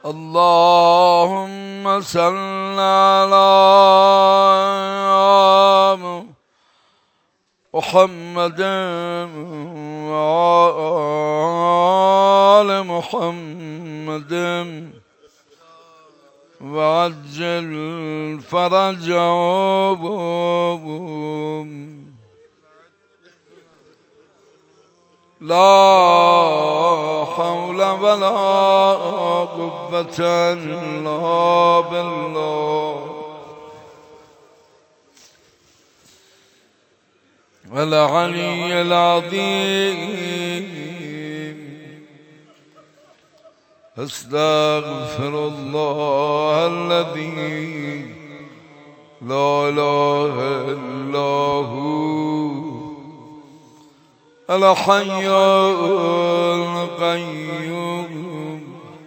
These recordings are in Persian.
اللهم صل على محمد وآل محمد وعجل فرجهم. لا حول ولا قوة إلا بالله العلي العظيم. أستغفر الله الذي لا إله إلا هو الحي القيوم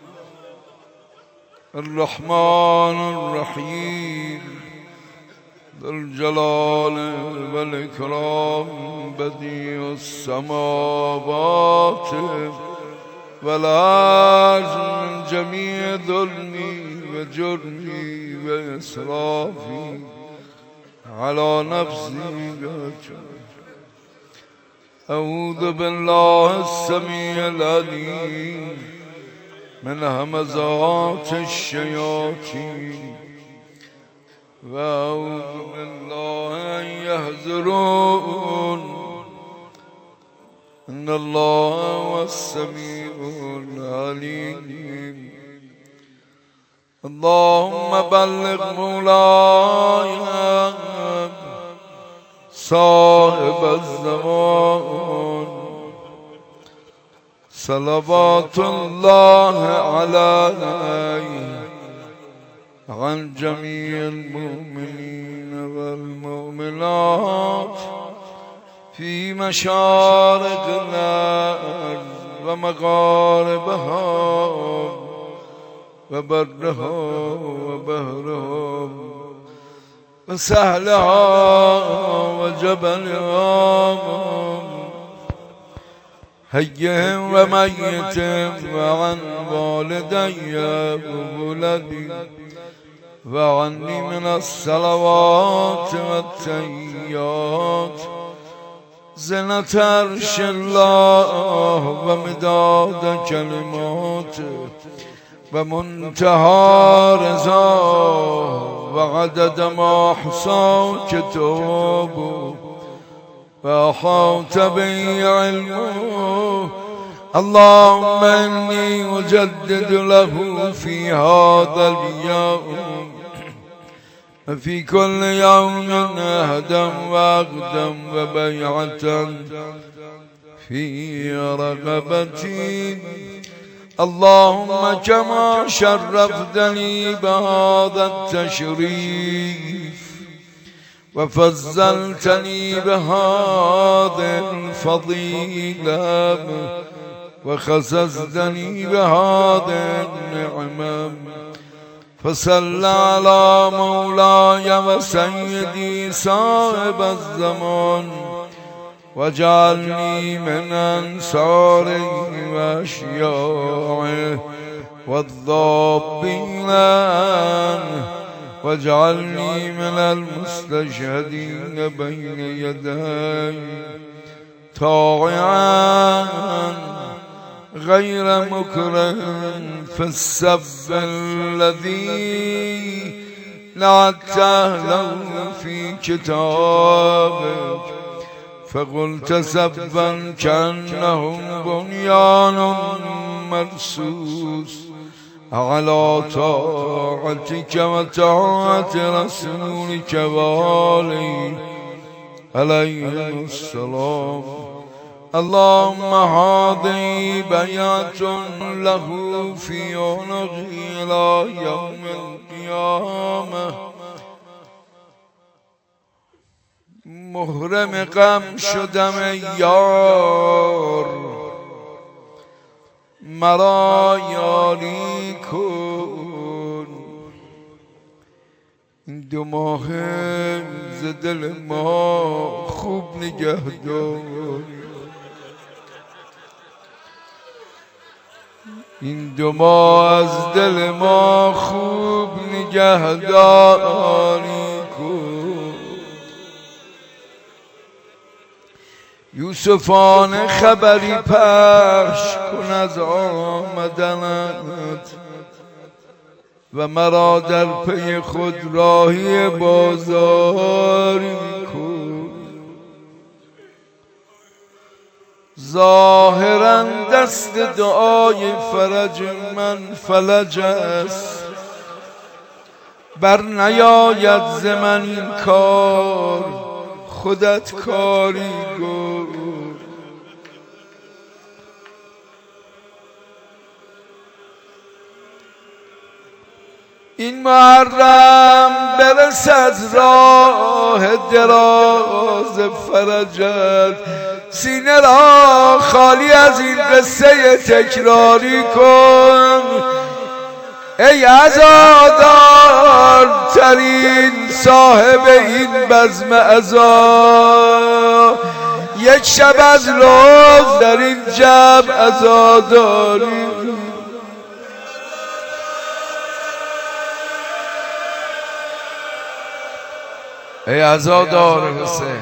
الرحمن الرحيم ذو الجلال والإكرام بديع السماوات والأرض من جميع ظلمي وجرمي وإسرافي على نفسي أعوذ بالله السميع العليم من همزات الشياطين وأعوذ بالله أن يحضرون إن الله هو السميع العليم. اللهم بلغ مولاي صاحب الزمان صلوات الله عليه عن جميع المؤمنين والمؤمنات في مشارق الأرض ومغاربها وبرها وبحرها وسهلها وجبلها حي وميت وعن والدي وولدي وعني من الصلوات والتحيات زنة عرش الله ومداد كلماته ومنتهى رضاه وعدد ما أحصى كتابه وأحاط به علمه. اللهم إني أجدد له في هذا اليوم وفي كل يوم أهدا وأقدا وبيعة في رغبتي. اللهم كما شرفتني بهذا التشريف وفضلتني بهذه الفضيلة وخصصتني بهذه النعمة فصل على مولاي وسيدي صاحب الزمان واجعلني من أنصاره وأشياعه والضابين واجعلني من المستشهدين بين يدي طاعا غير مكره في السب الذي لعته له في كتابك فقلت سبا كأنهم بنيان مرصوص على طاعتك وطاعة رسولك وآله عليهم السلام. اللهم هذه بيعة له في عنقي إلى يوم القيامة محرم غم شدم ای یار مرا یاری کن. این دو ماه ز دل ما خوب نگه دار. این 2 ماه از دل ما خوب نگهداری کن. یوسفانه خبری پخش کن از آمدنت و مرا در پی خود راهی بازاری کن. ظاهرا دست دعای فرج من فلج است، بر نیاید ز من این کار خودت کاری کن. این محرم برسد راه دراز فرجت، سینه را خالی از این قصه تکراری کن. ای عزادار ترین صاحب این بزم عزا، یک شب از لطف در این جمع عزاداری. ای عزادار حسین،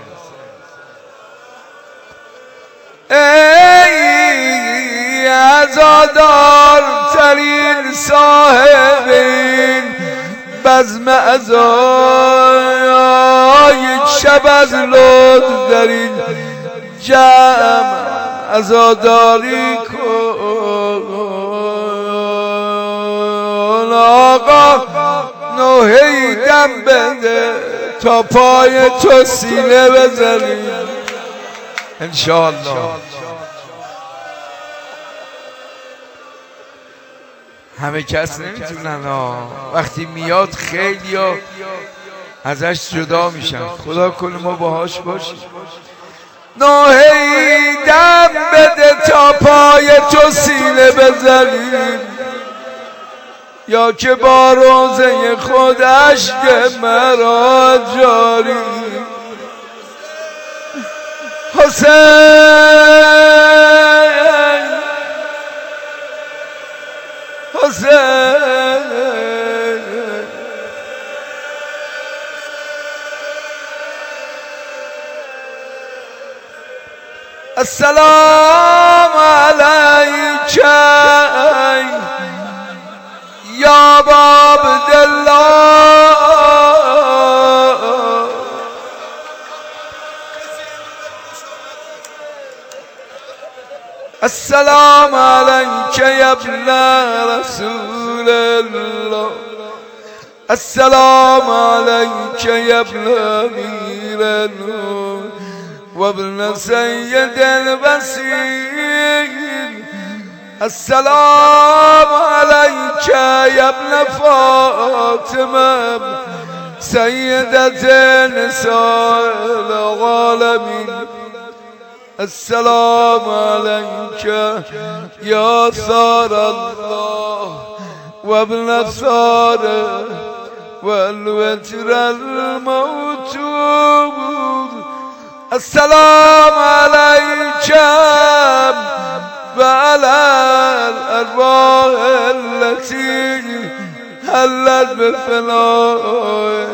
ای عزادار ترین صاحب این بزم عزا، یک شب از لطف در این جمع عزاداری کن. آقا نوحه‌ای دم بده تا پای تو سینه بزنیم انشاءالله. همه کس نمیتونن وقتی میاد خیلی ازش جدا میشن. خدا کنه ما باهاش باشیم. نوحه‌ای دم بده تا پای تو سینه بزنیم، یا که با روزه خود اشک مرا جاری. حسین حسین السلام علیک یا ابا عبدالله، السلام علیک یا ابن رسول الله، السلام علیک یا ابن امیر النور و ابن سید الوسیل، السلام علیک یا ابن فاطمه سیدت نساء العالمین، السلام علیک یا ثار الله و ابن ثار و الوتر الموتود، السلام علیک و علی الارواح التي حلت بفنائك،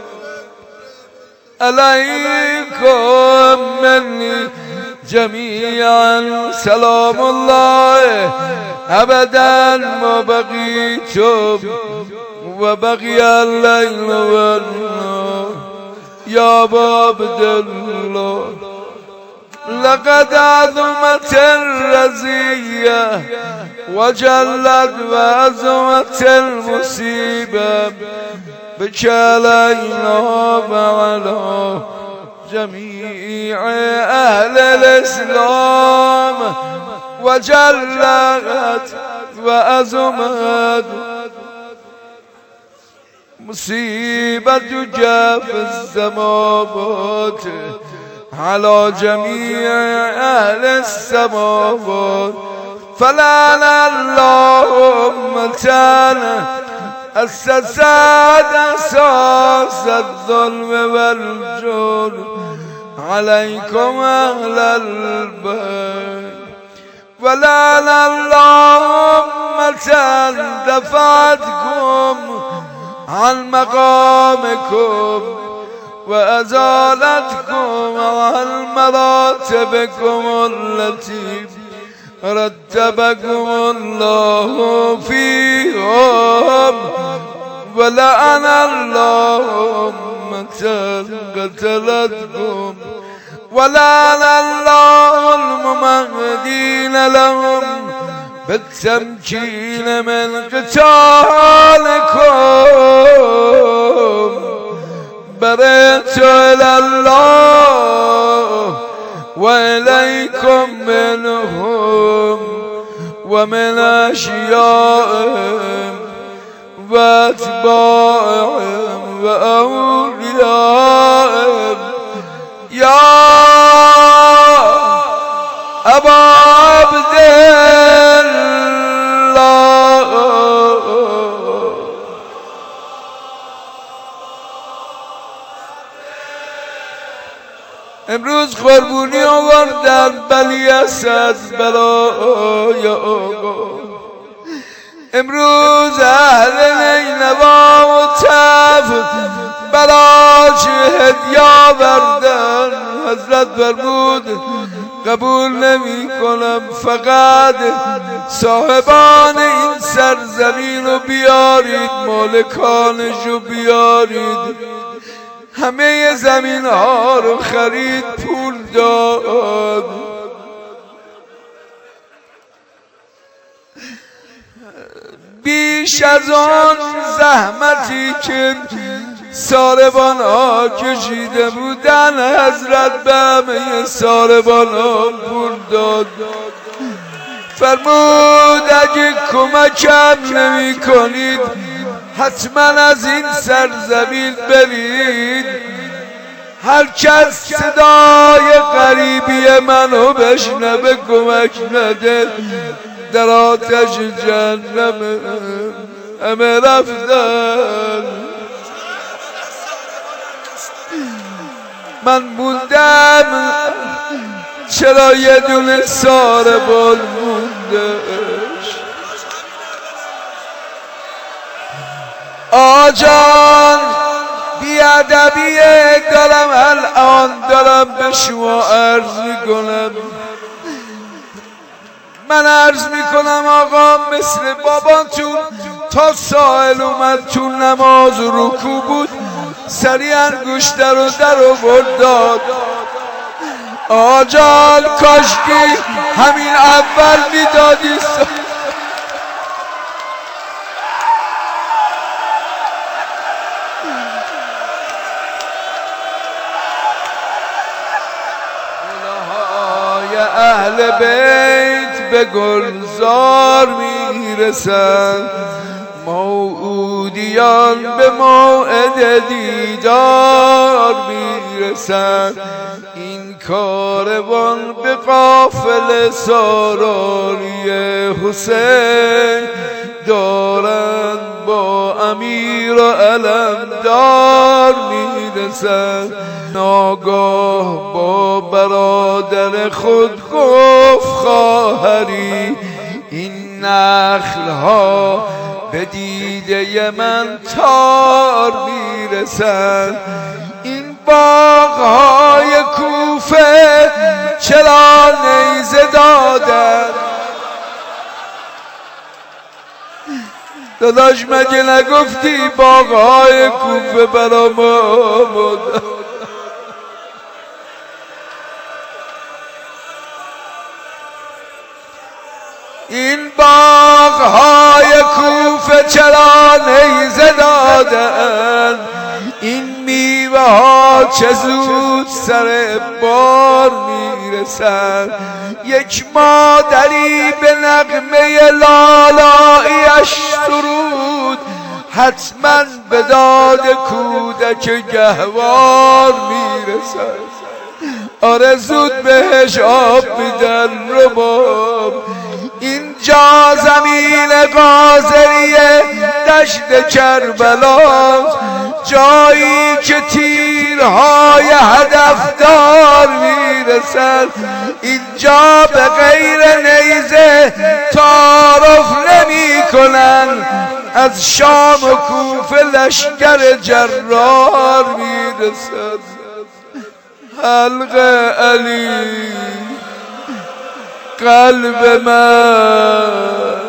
علیکم منی جميعا سلام الله ابدا ما بقيتم و بقي الليل والنهار یا ابا عبدالله. لقد عظمت الرزية وجلت وعظمت المصيبة بك علينا وعلى جميع أهل الإسلام، وجلت وعظمت مصيبة جاف السماوات على جميع أهل السماوات، فلعن الله أمتنا أسست أساس الظلم والجور، عليكم أهل البيت ولعن اللهم دفعتكم عن مقامكم وأزالتكم عن مراتبكم التي رتبكم الله فيهم ولعن اللهم قتلتكم ولعن الله الممهدين لهم بالتمكين من قتالكم برئت إلى الله وإليكم منهم ومن أشيائهم وأتباعهم وأوليائهم يا أبا عبد الله. امروز قربونی آوردن بلی اسد برای آقا. امروز اهل نینوا و تف براش هدیه آوردن. حضرت فرمود قبول نمی کنم، فقط صاحبان این سرزمین رو بیارید، مالکانش رو بیارید. همه زمین ها رو خرید، پول داد. بیش از آن زحمتی که ساربان ها کشیده بودن حضرت به همه ساربان ها پول داد. فرمود اگه کمکم نمی کنید حتما از این سرزمین برید. هر کس صدای غریبی منو بشنوه کمک نده در آتش جهنم همه رفتن. من موندم، چرا یه دونه ساربان موندش؟ آجان بیادبیه دارم الان به شما عرض میکنم. من عرض میکنم آقا مثل باباتون تا سائل اومد تو نماز و رکوع بود سریع انگشتر رو در آورد داد. آجان کاشکی همین اول میدادی. اهل بیت به گلزار میرسند، موعودیان به موعد دیدار میرسند. این کاروان به قافله ساراری حسین دارند، با امیر و علمدار میرسند. ناگاه با برادر خود گفت خواهری این نخل ها به دیده من تار میرسند. این باغ های کوفه چرا نیزه دادن؟ داداش مگه نگفتی باغ های کوفه برا ما بود؟ این باغ های کوفه چرا نیزه دادن؟ این میوه ها چه زود سر بار میرسن. یک مادری به نغمه لالاییش سرود حتما به داد کودک گهوار میرسن. آرزود بهش آب میدن رباب. اینجا زمین قاضریه دشت کربلا، جایی که تیرهای هدفدار میرسد اینجا به غیر نیزه تعارف نمی کنن. از شام و کوفه لشکر جرار میرسد. حلق علی قلب من،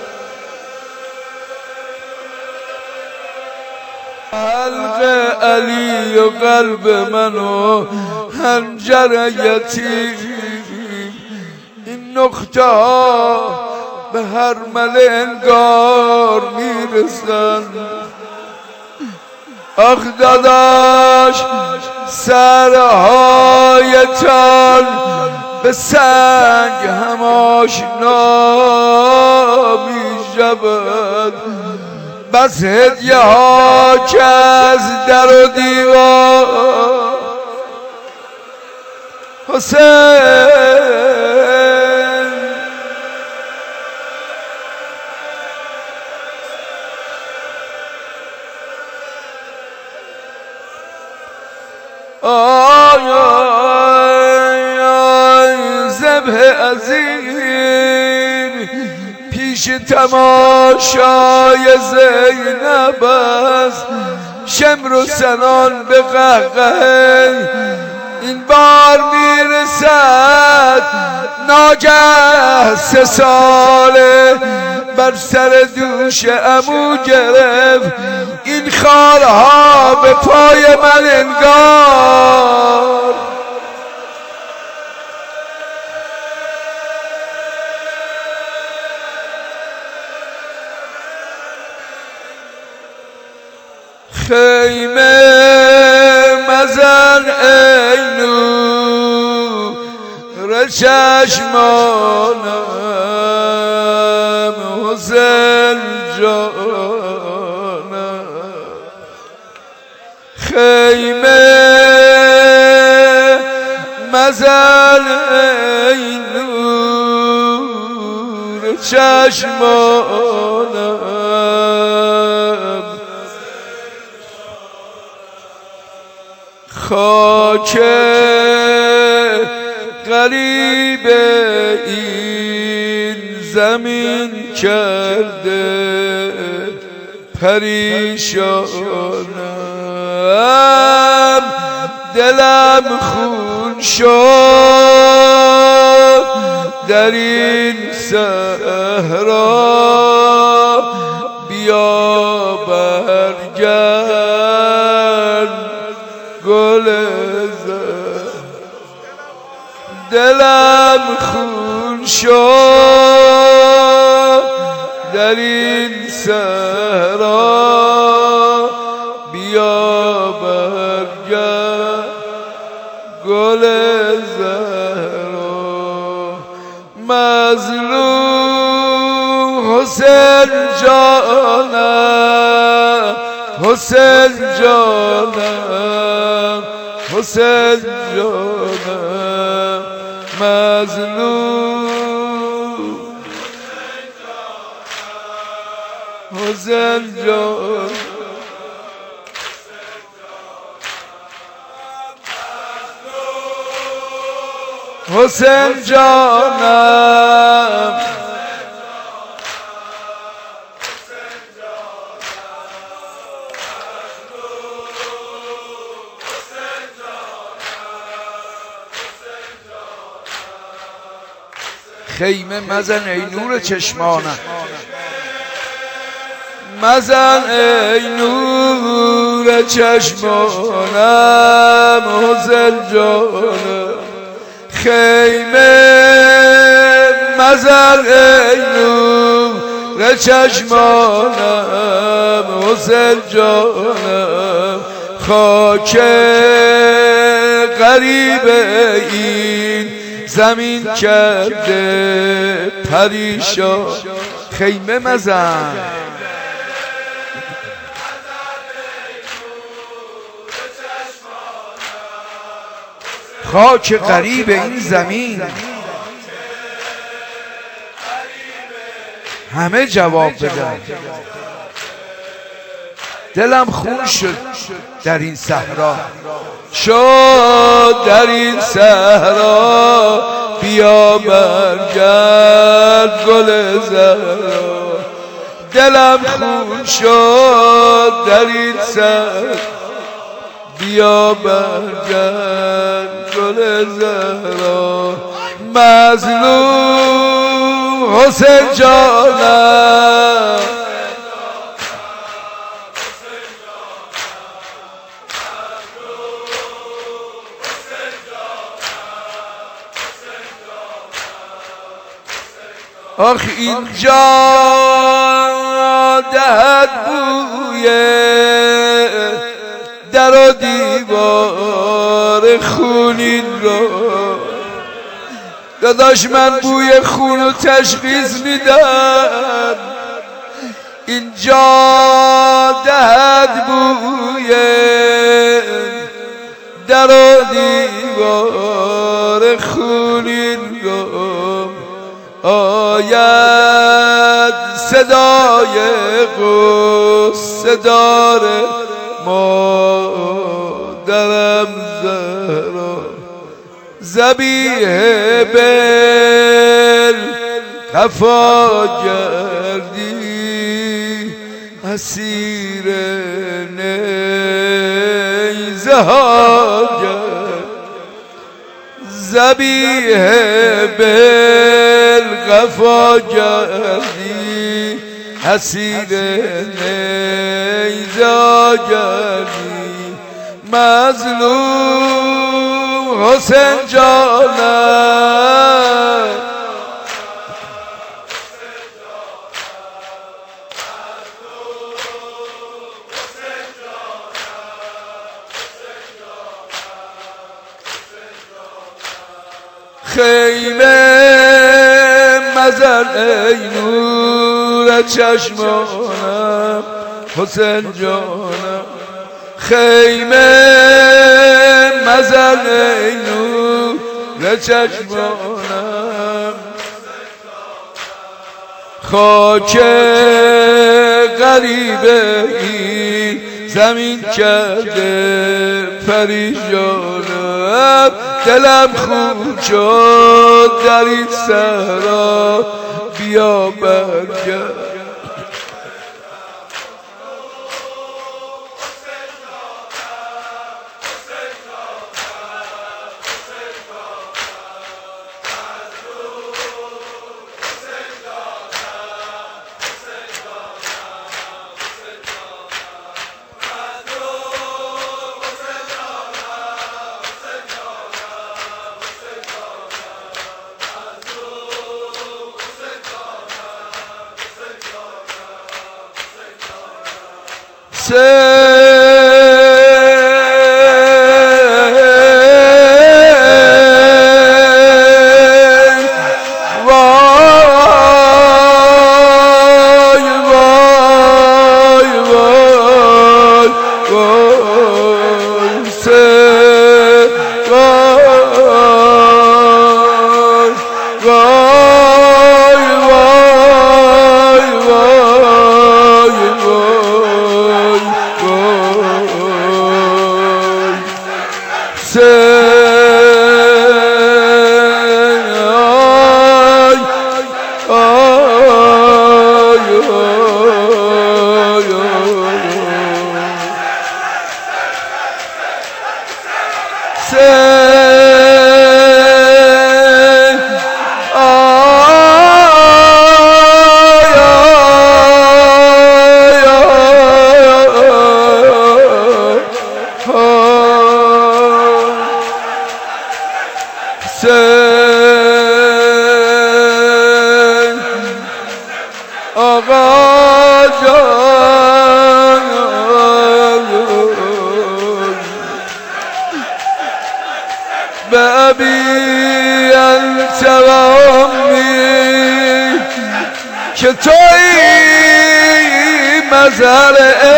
حلق علی و قلب من و حنجر یتیم. این نقطه ها به هر مله انگار میرسن. آخ داداش سرهایتان به سنگ هم آشنا می شود. بس هدیه ها که از در و دیوار حسین آی آی آی ذبح عظیم پیش تماشای زینب است. شمر و سنان به قهقه این بار میرسد. ناگه 3 ساله بر سر دوش عمو گرفت. این خارها به پای من انگار خیمه مزن ای نور چشمانم حسین جانم. خیمه مزن ای نور چشمانم. خاک غریب این زمین کرده پریشانم. دلم خون شد در این صحرا. بیا برگرد گل زر. دلم خون شد در این صحرا. بیا برگرد گل زهرا. مظلوم حسین جانم حسین جانم حسین جانم. مظلوم حسین جانم حسین جانم. خیمه مزن ای نور چشمانم. مزن ای نور چشمانم حسین جانم. خیمه مزن ای نور چشمانم حسین جانم. خاک غریب این زمین کرده پریشان. خیمه مزن خاک غریب این زمین. همه جواب بدن. دلم خون شد در این صحرا، شد در این صحرا، بیا برگرد گل زهرا. دلم خون شد در این صحرا، بیا برگرد گل زهرا. مظلوم حسین جانم، آخ اینجا دهد بوی در و دیوار خونین را. داداش من بوی خون و تشخیص میدم، اینجا دهد بوی در و دیوار خونین را. آید صدای غصه دار مادرم زهرا، ذبیح بالقفا گردی، اسیر نیزه ها گردی. ذبیح بالقفا گردی، اسیر نیزه ها گردی. مظلوم حسین جانم، خیمه مزن ای نور چشمانم حسین جانم. خیمه مزن ای نور چشمانم، خاک غریبه این زمین کرده پریشانم. دلم خون شد در این صحرا، بیا برگرد. بأبي أنت وأمي که تویی مظهر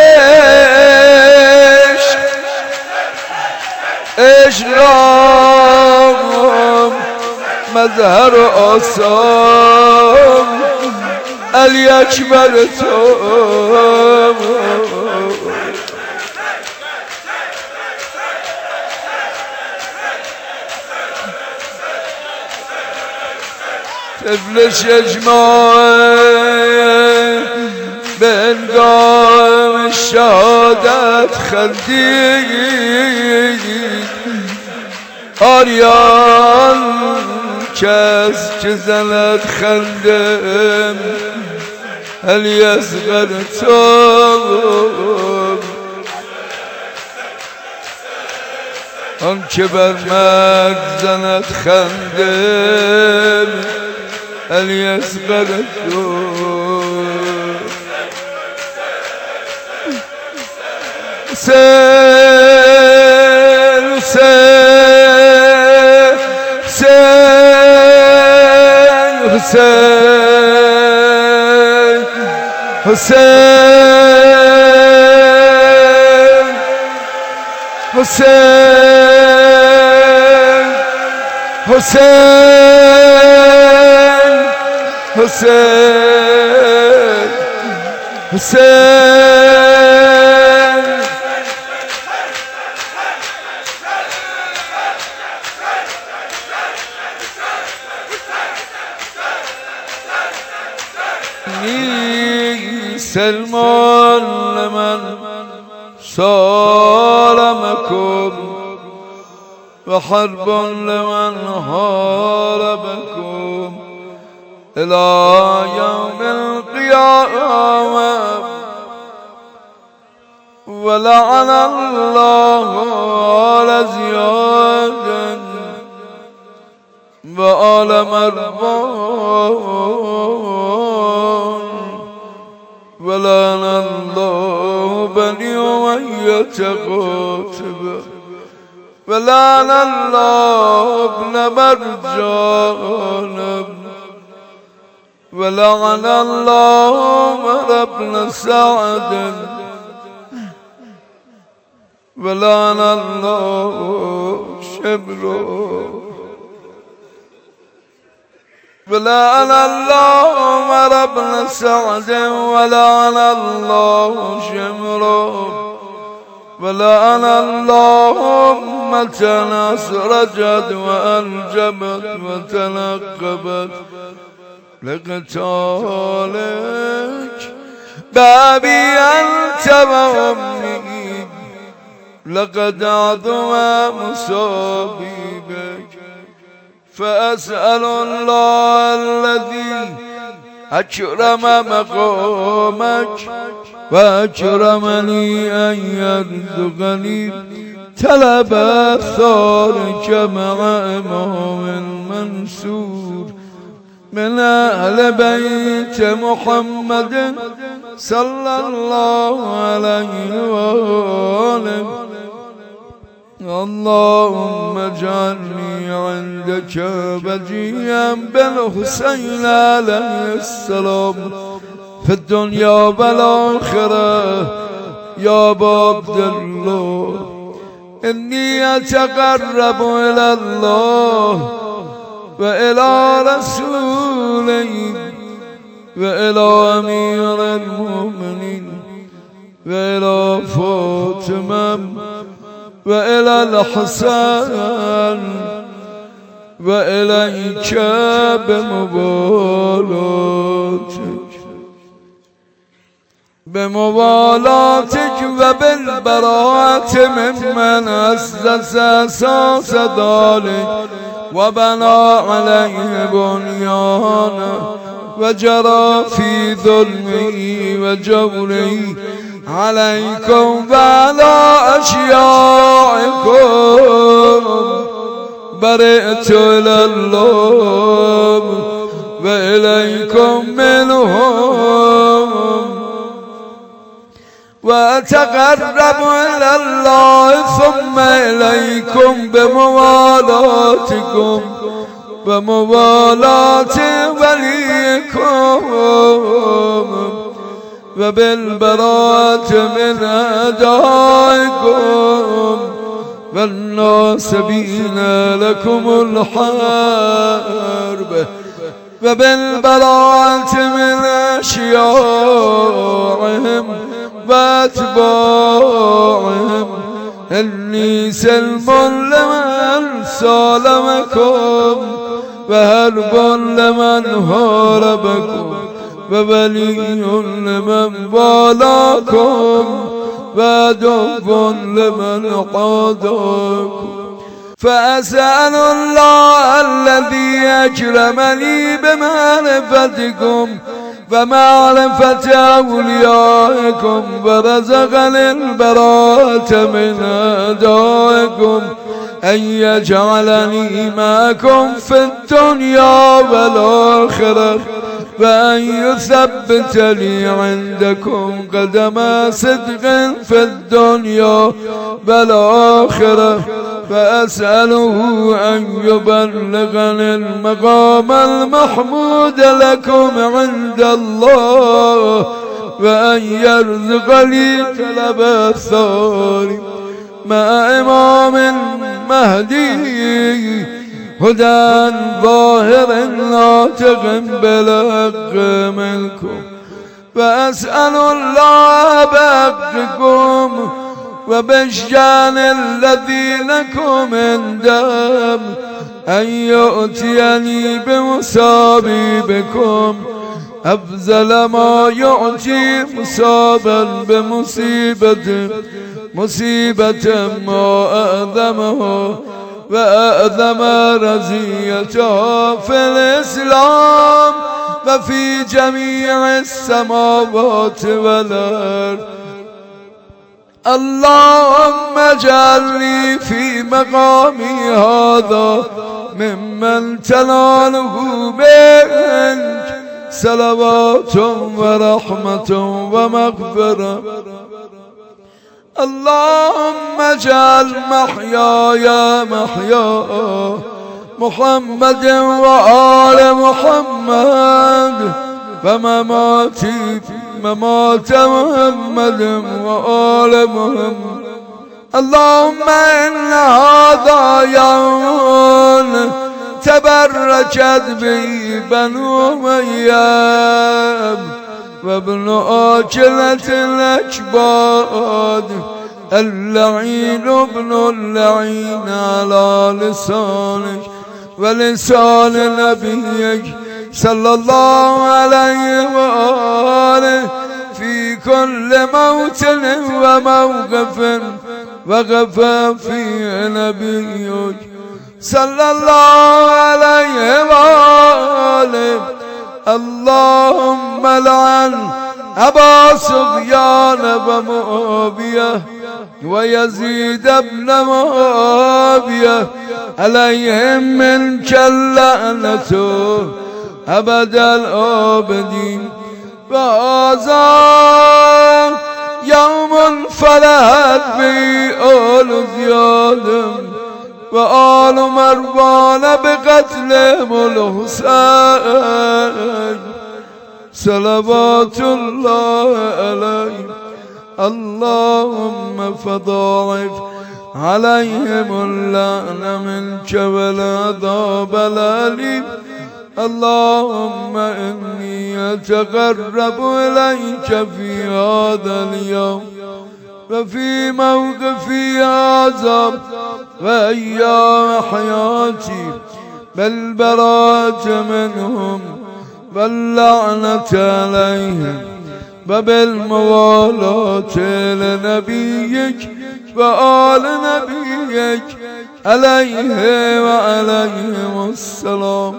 عشق را مظهر آسام علی اکبر تو طفلش اجماع به انگام شهادت خندید آریان کس که زند خندم علی اصغر تو آن که بر مرد زند خندم علی اصغر تو حسین حسین حسین حسین حسین حسین حسین حسین سلمان لمن سالمكم وحرب لمن حاربكم إلى يوم القيامة ولعن الله آل زياد وآل مروان ولعن الله بني أمية قاتبة ولعن الله ابن مرجان ولعن الله عمر بن سعد ولعن الله شمرو ولعن الله عمر بن سعد ولعن الله شمرو ولعن الله أمة أسرجت وأنجبت وتنقبت لقتالك بابي أنت وأمي لقد عظم مصابي بك فأسأل الله الذي أكرم مقامك وأكرمني أن يرزقني طلب ثارك مع إمام منصور من أهل بيت محمد صلى الله عليه وآله اللهم اجعلني عندك بجيا بالحسين عليه السلام في الدنيا والآخرة يا أبا عبد الله إني أتقرب إلى الله وإلى رسوله وإلى أمير المؤمنين وإلى فاطمة وإلى الحسن وإليك بموالاتك وبالبراءة ممن أسس أساس ذلك وبنى عليه بنيانه وجرى في ظلمه وجوره عليكم وعلى أشياعكم برئت إلى الله وإليكم منهم وأتقرب إلى الله ثم إليكم بموالاتكم وموالاة وليكم وبالبراءة من أعدائكم والناصبين لكم الحرب وبالبراءة من أشياعهم وأتباعهم إني سلم لمن سالمكم وحرب لمن حاربكم وولي لمن والاكم وعدو لمن عاداكم فأسأل الله الذي أكرمني بمعرفتكم ومعرفة أوليائكم ورزقني البراءة من أعدائكم أن يجعلني معكم في الدنيا والآخرة وأن يثبت لي عندكم قدم صدق في الدنيا والآخرة فأسأله أن يبلغني المقام المحمود لكم عند الله وأن يرزق لي طلب الثاني مع إمام مهدي هدى ظاهر ناطق بالحق منكم وأسأل الله بحقكم وبالشان الذي لكم عندهم أن يؤتيني بمصابيبكم أفضل ما يعطي مصابا مصيبة ما أعظمه وأعظم رزيته في الإسلام وفي جميع السماوات والأرض اللهم اجعلني في مقامي هذا ممن تناله منك صلوات ورحمة ومغفرة اللهم اجعل محياي محيا محمد وآل محمد ومماتي ممات محمد وآل محمد اللهم إن هذا يوم تبركت به بنو مريم وابن آكلة الأكباد اللعين ابن اللعين على لسانك ولسان نبيك صلى الله عليه وآله في كل موطن وموقف وقف فيه نبيك صلى الله عليه وآله اللهم لعن أبا سفيان ومعاوية ويزيد بن معاوية عليهم منك اللعنة أبد الآبدين وهذا يوم فرحت به آل زياد وآل مروان بقتلهم الحسين صلوات الله عليه اللهم فضاعف عليهم اللعن منك والعذاب الأليم اللهم إني أتقرب إليك في هذا اليوم وفي موقفي هذا وأيام حياتي بالبراءة منهم واللعنة عليهم وبالموالاة لنبيك وآل نبيك عليه وعليهم السلام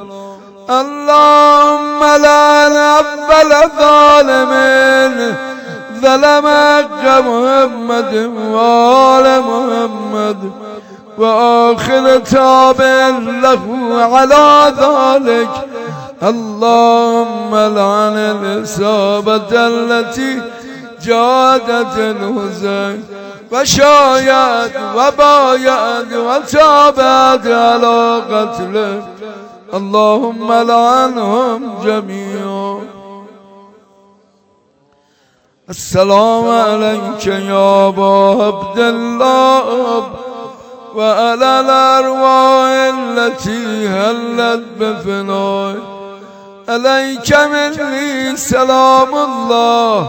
اللهم لعن أول ظالم ظلم حق محمد وآل محمد وآخر تابع له على ذلك اللهم لعن الإصابة التي جادت الحسين وشايت وبايت وتابعت على قتله اللهم لعنهم جميعا السلام عليك يا أبا عبد الله وعلى الأرواح التي هلت بفنائك عليك مني سلام الله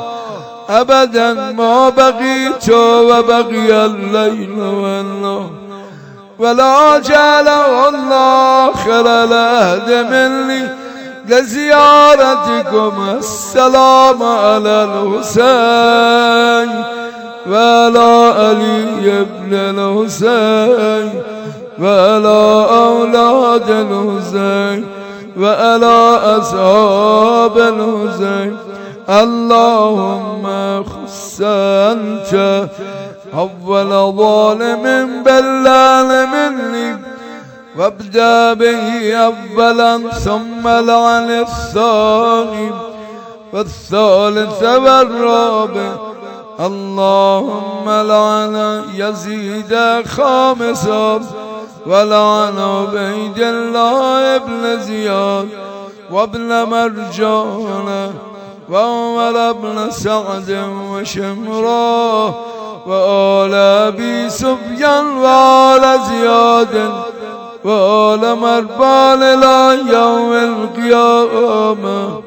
أبدا ما بقيت وبقي الليل والنهار ولا جعله الله خير العهد مني لزيارتكم. السلام على الحسين وعلى علي بن الحسين وعلى أولاد الحسين وعلى أصحاب الحسين. اللهم خص أنت أول ظالم بالله مني وابدأ به أولا ثم لعن الثاني والثالث والرابع. اللهم لعن يزيد خامسا ولعن عبيد الله بن زياد وابن مرجان وعمر بن سعد وشمرا وآل أبي سفيان وآل زياد وآل مربان إلى يوم القيامة.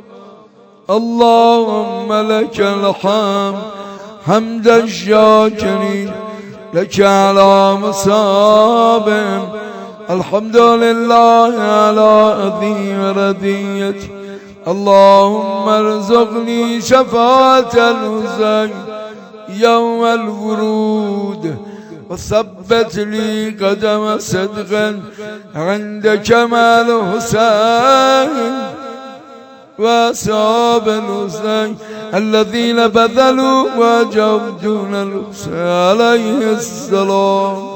اللهم لك الحمد حمد الشاكرين لك على مصاب. الحمد لله على عظيم رضيتي. اللهم ارزقني شفاعة الحسين يوم الورود وثبت لي قدم صدق عند كمال الحسين وأصحاب الحسين الذين بذلوا وجههم دون الحسين عليه السلام.